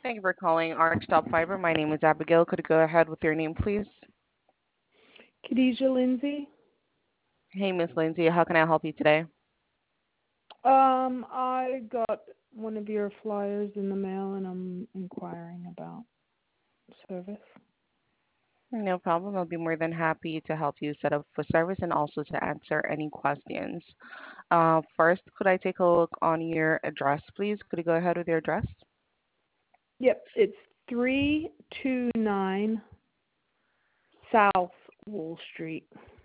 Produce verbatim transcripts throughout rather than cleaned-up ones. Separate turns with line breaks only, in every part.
Thank you for calling Archtop Fiber. My name is Abigail. Could you go ahead with your name, please?
Khadijah Lindsay.
Hey, Miss Lindsay, how can I help you today?
Um, I got one of your flyers in the mail, and I'm inquiring about service.
No problem. I'll be more than happy to help you set up for service and also to answer any questions. Uh, first, could I take a look on your address, please? Could you go ahead with your address?
Yep, it's three two nine South Wall Street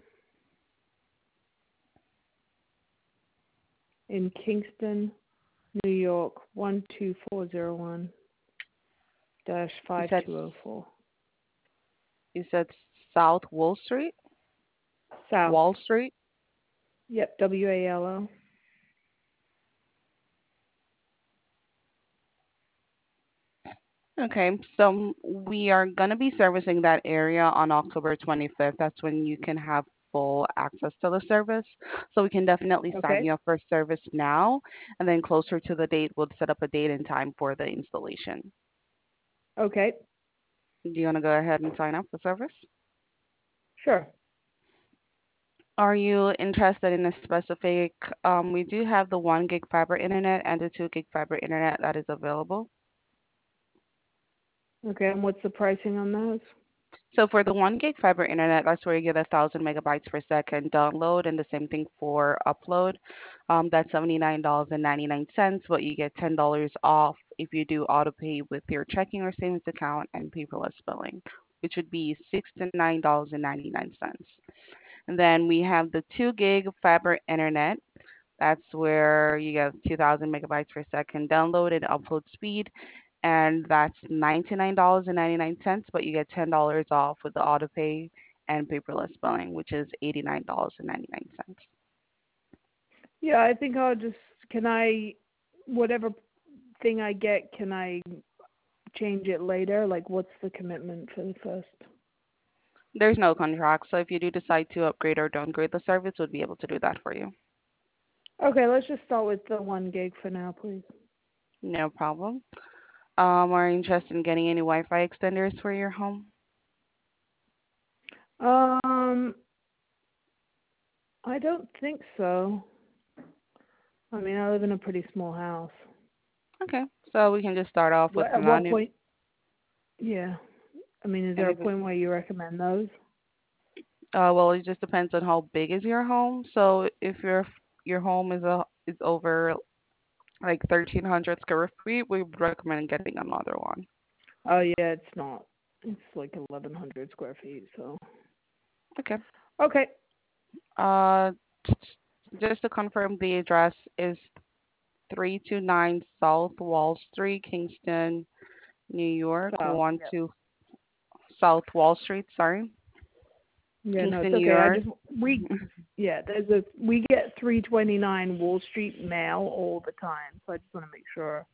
in Kingston, New York, one two four zero one dash
You
five
said
two zero four.
you said South Wall Street,
South.
Wall Street.
Yep, W A L O.
Okay, so we are gonna be servicing that area on October twenty-fifth. That's when you can have full access to the service. So we can definitely sign
Okay.
you up for service now, and then closer to the date, we'll set up a date and time for the installation.
Okay.
Do you want to go ahead and sign up for service?
Sure.
Are you interested in a specific? Um, we do have the one gig fiber internet and the two gig fiber internet that is available.
Okay, and what's the pricing on those?
So for the one gig fiber internet, that's where you get a thousand megabytes per second download, and the same thing for upload. Um, that's seventy nine dollars and ninety nine cents, but you get ten dollars off if you do auto pay with your checking or savings account and paperless billing, which would be sixty nine dollars and ninety nine cents. And then we have the two gig fiber internet. That's where you get two thousand megabytes per second download and upload speed, and that's ninety-nine dollars and ninety-nine cents, but you get ten dollars off with the auto pay and paperless billing, which is eighty-nine dollars and ninety-nine cents.
Yeah, I think I'll just, can I, whatever thing I get, can I change it later? Like, what's the commitment for the first?
There's no contract, so if you do decide to upgrade or downgrade the service, we'll be able to do that for you.
Okay, let's just start with the one gig for now, please.
No problem. Um, are you interested in getting any Wi-Fi extenders for your home?
Um, I don't think so. I mean, I live in a pretty small house.
Okay, so we can just start off with
What,
the
at what
non.
point? Yeah. I mean, is
And
there a
if
point where you recommend those?
Uh, well, it just depends on how big is your home. So if your your home is a is over like thirteen hundred square feet, we would recommend getting another one.
Oh, yeah, it's not. It's like eleven hundred square feet, so.
Okay.
Okay.
Uh, just to confirm, the address is three two nine South Wall Street, Kingston, New York.
So,
One
yeah.
two South Wall Street. Sorry,
Yeah, no, it's
Kingston, New
okay. I
York.
just, we, yeah, there's a, we get three twenty-nine Wall Street mail all the time, so I just want to make sure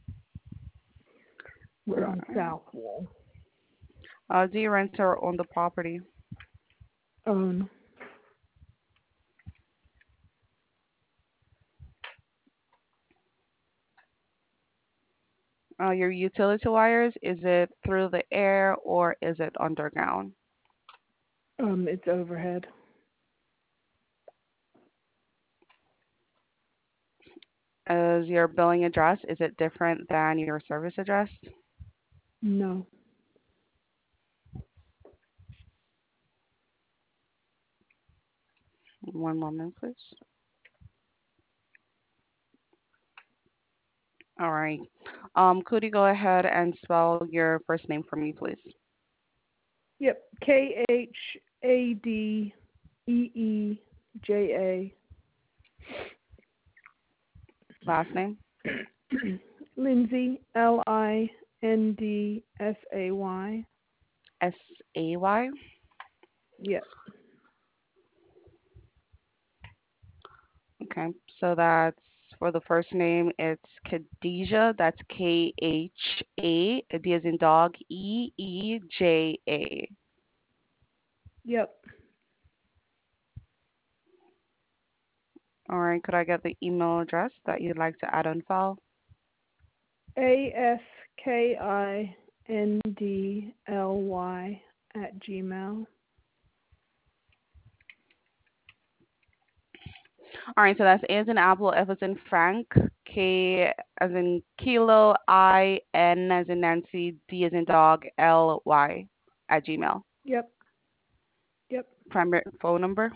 we're on South Wall.
Uh, do you rent or own the property?
Own.
Uh, your utility wires, is it through the air or is it underground?
Um, it's overhead.
Is your billing address, is it different than your service address?
No.
One moment, please. All right. Um, could you go ahead and spell your first name for me, please?
Yep. K H A D E E J
Last name?
A. Lindsay, L I N D S A Y.
S A Y.
Yep.
Okay. So that's for the first name, it's Khadijah. That's K H A, D as in dog, E E J A.
Yep.
All right. Could I get the email address that you'd like to add on file?
A S K I N D L Y at Gmail.
All right, so that's A as in Apple, F as in Frank, K as in Kilo, I, N as in Nancy, D as in Dog, L, Y at Gmail.
Yep. Yep.
Primary phone number.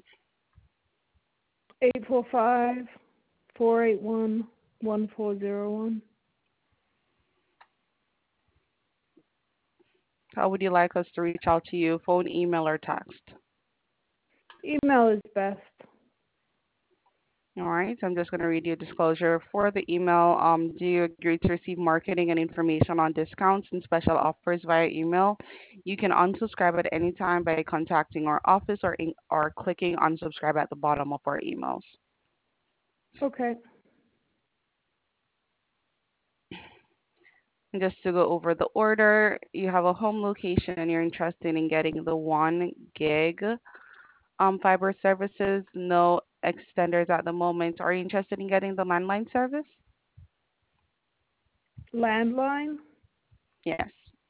Eight four five four eight one one four zero one.
How would you like us to reach out to you? Phone, email, or text?
Email is best.
All right, so I'm just going to read you a disclosure for the email. Um, do you agree to receive marketing and information on discounts and special offers via email? You can unsubscribe at any time by contacting our office or in, or clicking unsubscribe at the bottom of our emails.
Okay.
And just to go over the order, you have a home location and you're interested in getting the one gig um, fiber services, no extenders at the moment. Are you interested in getting the landline service?
Landline.
Yes.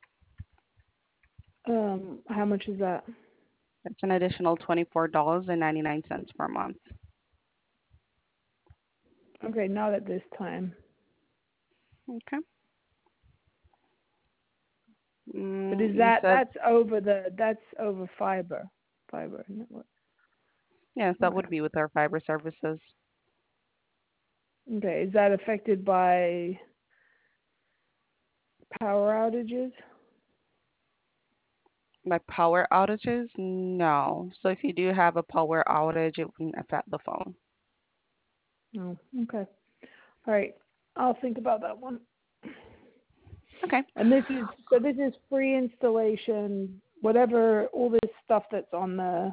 Um, how much is that?
It's an additional twenty-four dollars and ninety-nine cents per month.
Okay, not at this time.
Okay.
But
Mm,
is
you
that
said,
that's over the that's over fiber fiber network?
yes, that
Okay.
would be with our fiber services.
Okay. Is that affected by power outages?
By power outages? No. So if you do have a power outage, it wouldn't affect the phone.
No. Okay. All right. I'll think about that one.
Okay.
And this is so this is free installation, whatever all this stuff that's on the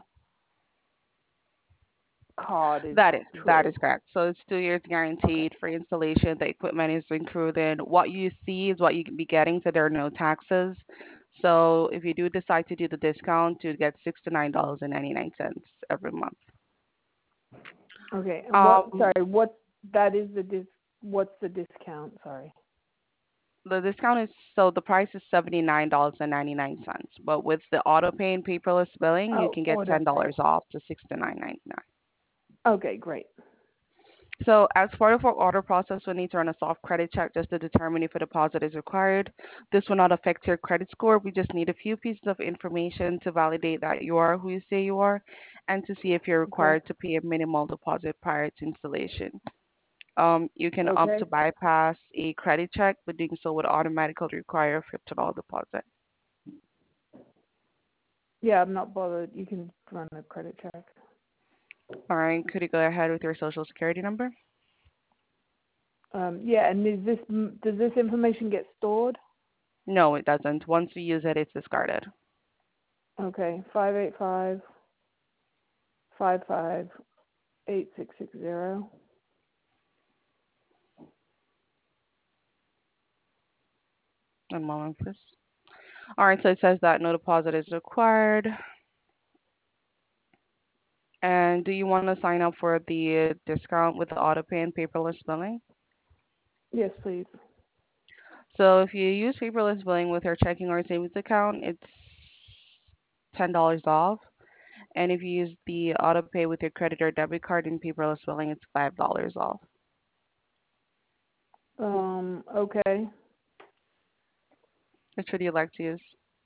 card is
That is that
true.
is correct. So it's two years
Okay.
guaranteed for installation. The equipment is included. What you see is what you can be getting, so there are no taxes. So if you do decide to do the discount, you get sixty-nine dollars and ninety-nine cents every month.
Okay. And what?
Um,
Sorry. What? That is the dis. What's the discount? Sorry.
the discount is so the price is seventy-nine dollars and ninety-nine cents, but with the auto pay and paperless billing, you
Oh,
can get
order
ten
pay.
dollars off to sixty-nine ninety-nine.
Okay. Great.
So as part of our order process, we need to run a soft credit check just to determine if a deposit is required. This will not affect your credit score. We just need a few pieces of information to validate that you are who you say you are and to see if you're
Okay.
required to pay a minimal deposit prior to installation. Um, you can opt to
Okay.
bypass a credit check, but doing so would automatically require a fifty dollars deposit.
Yeah, I'm not bothered. You can run a credit check.
All right, could you go ahead with your social security number?
Um, yeah, and is this does this information get stored?
No, it doesn't. Once you use it, it's discarded.
Okay, five eight five five five eight six six zero.
One moment, please. All right, so it says that no deposit is required. And do you want to sign up for the discount with the auto pay and paperless billing?
Yes, please.
So if you use paperless billing with your checking or savings account, it's ten dollars off. And if you use the auto pay with your credit or debit card and paperless billing, it's five dollars off.
Um, okay.
Which would you like to use?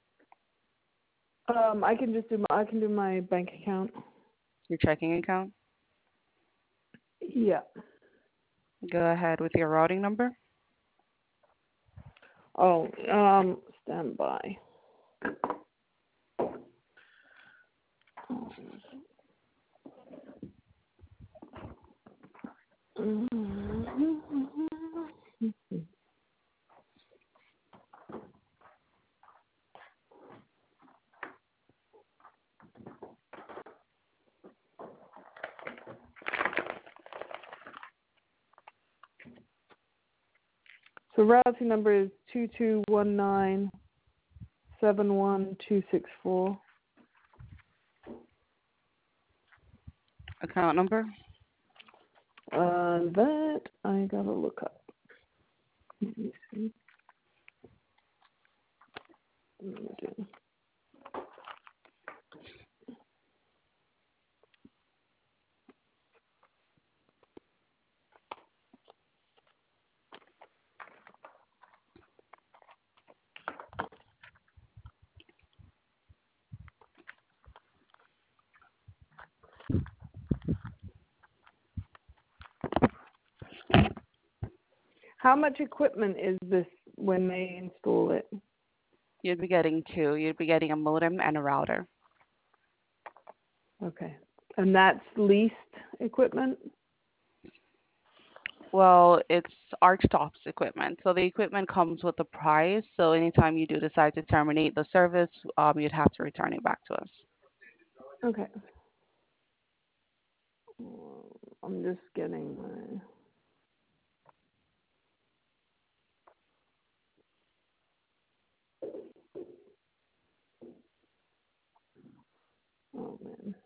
Um, I can just do my I can do my bank account.
Your checking account?
Yeah.
Go ahead with your routing number.
Oh, um, stand by. So routing number is two two one nine seven one two six four.
Account number.
Uh, that I gotta look up. Let me see. Okay. How much equipment is this when they install it?
You'd be getting two. You'd be getting a modem and a router.
Okay. And that's leased equipment?
Well, it's Archtop's equipment. So the equipment comes with a price. So anytime you do decide to terminate the service, um, you'd have to return it back to us.
Okay. Well, I'm just getting my. Oh man.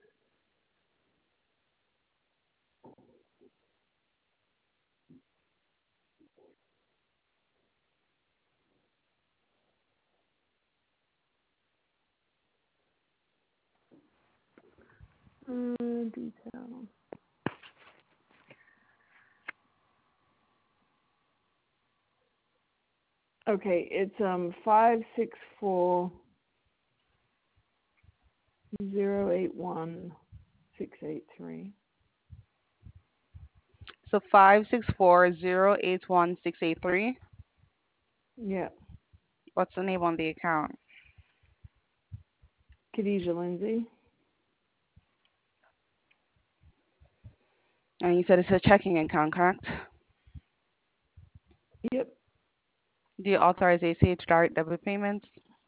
Uh, detail. Okay, it's um five six four zero eight one six eight three.
So five six four zero eight one six eight three.
Yeah,
What's the name on the account?
Khadijah Lindsay.
And you said it's a checking account, correct?
Yep.
Do you authorize A C H direct debit payments?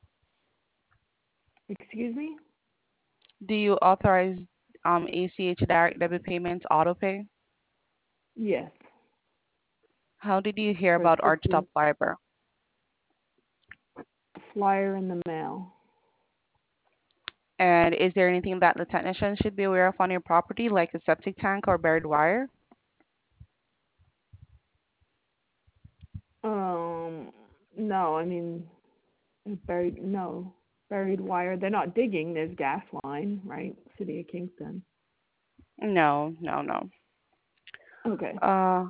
Excuse me?
Do you authorize um, A C H direct debit payments auto pay?
Yes.
How did you hear
For
about Archtop
fifteen
Fiber?
flyer in the mail.
And is there anything that the technician should be aware of on your property, like a septic tank or buried wire?
Um, no, I mean buried. No, buried wire. They're not digging. There's gas line, right? City of Kingston.
No, no, no.
Okay.
Uh,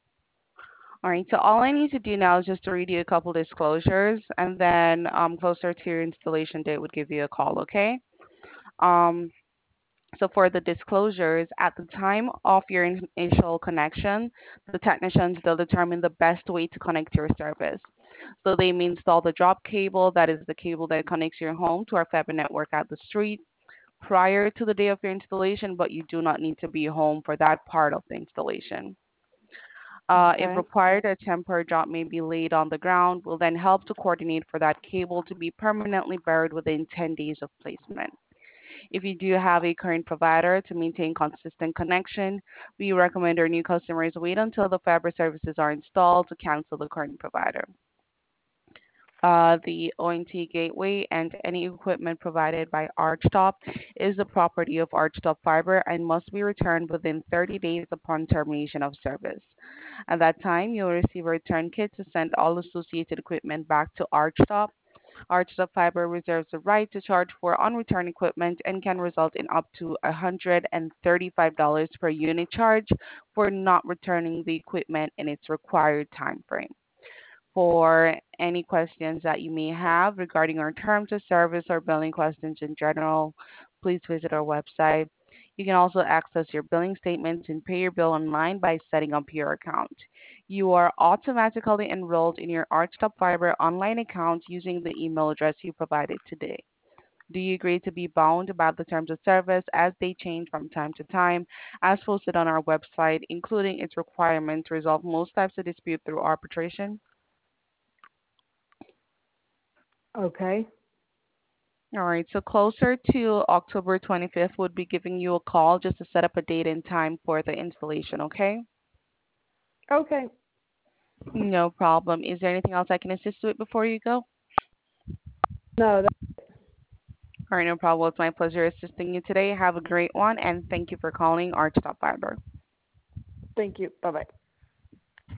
all right. So all I need to do now is just to read you a couple disclosures, and then um, closer to your installation date, would give you a call. Okay. Um, So for the disclosures, at the time of your in- initial connection, the technicians will determine the best way to connect your service. So they may install the drop cable, that is the cable that connects your home to our fiber network at the street prior to the day of your installation, but you do not need to be home for that part of the installation. Uh, if
Okay.
required, a temporary drop may be laid on the ground. Will then help to coordinate for that cable to be permanently buried within ten days of placement. If you do have a current provider to maintain consistent connection, we recommend our new customers wait until the fiber services are installed to cancel the current provider. Uh, the O N T gateway and any equipment provided by Archtop is the property of Archtop Fiber and must be returned within thirty days upon termination of service. At that time, you will receive a return kit to send all associated equipment back to Archtop. Archtop Fiber reserves the right to charge for unreturned equipment and can result in up to one hundred thirty-five dollars per unit charge for not returning the equipment in its required time frame. For any questions that you may have regarding our terms of service or billing questions in general, please visit our website. You can also access your billing statements and pay your bill online by setting up your account. You are automatically enrolled in your Archtop Fiber online account using the email address you provided today. Do you agree to be bound about the terms of service as they change from time to time, as posted on our website, including its requirement to resolve most types of dispute through arbitration?
Okay.
All right, so closer to October twenty-fifth, would be giving you a call just to set up a date and time for the installation, okay?
Okay.
No problem. Is there anything else I can assist you with before you go?
No, that,
All right, no problem. It's my pleasure assisting you today. Have a great one, and thank you for calling Archtop Fiber.
thank you. Bye bye.